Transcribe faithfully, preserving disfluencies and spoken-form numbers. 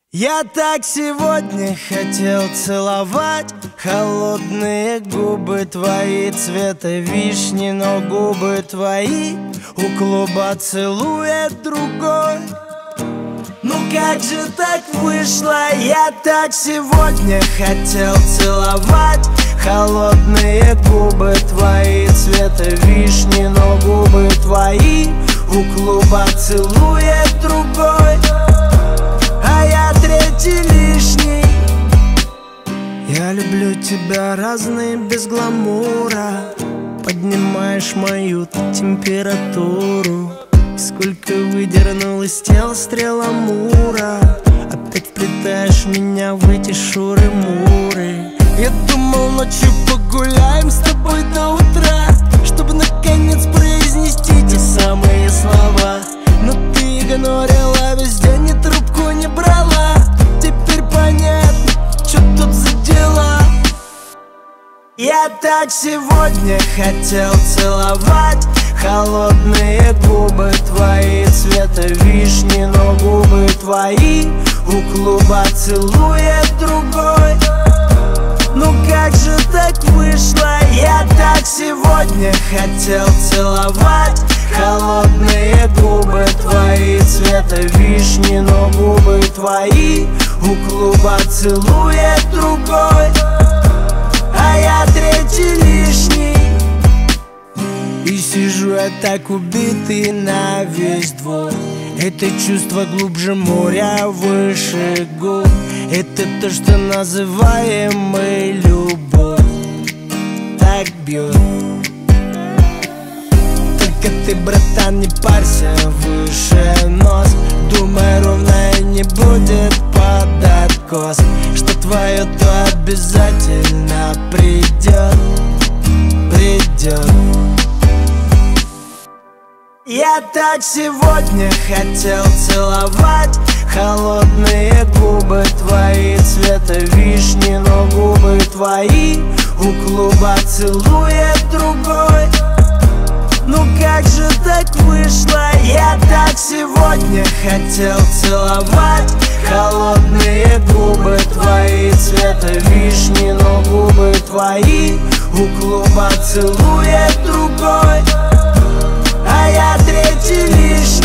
Я так сегодня хотел целовать холодные губы твои цвета вишни, но губы твои у клуба целует другой. Ну как же так вышло? Я так сегодня хотел целовать холодные губы твои цвета вишни, но губы твои у клуба целует другой. А я третий лишний. Я люблю тебя разный, без гламура. Поднимаешь мою температуру. И сколько выдернул из тела стрел Амура. Опять вплетаешь меня в эти шуры-муры. Я думал, ночью погуляем с тобой до утра, чтобы наконец произнести те самые слова. Но ты игнорила весь день и трубку не брала. Теперь понятно, что тут за дела. Я так сегодня хотел целовать холодные губы твои цвета вишни, но губы твои у клуба целует другой. Ну как же так вышло? Я так сегодня хотел целовать холодные губы твои цвета вишни, но губы твои у клуба целует другой. А я третий лишний. И сижу я так убитый на весь двор. Это чувство глубже моря, выше гор. Это то, что называем мы любовь. Так бьет. Только ты, братан, не парься, выше нос. Думай ровно и не будет под откос. Что твое, то обязательно придет. Придет. Я так сегодня хотел целовать холодные губы твои цвета вишни, но губы твои у клуба целует другой. Ну как же так вышло? Я так сегодня хотел целовать холодные губы твои цвета вишни, но губы твои у клуба целует другой. А я третий лишний.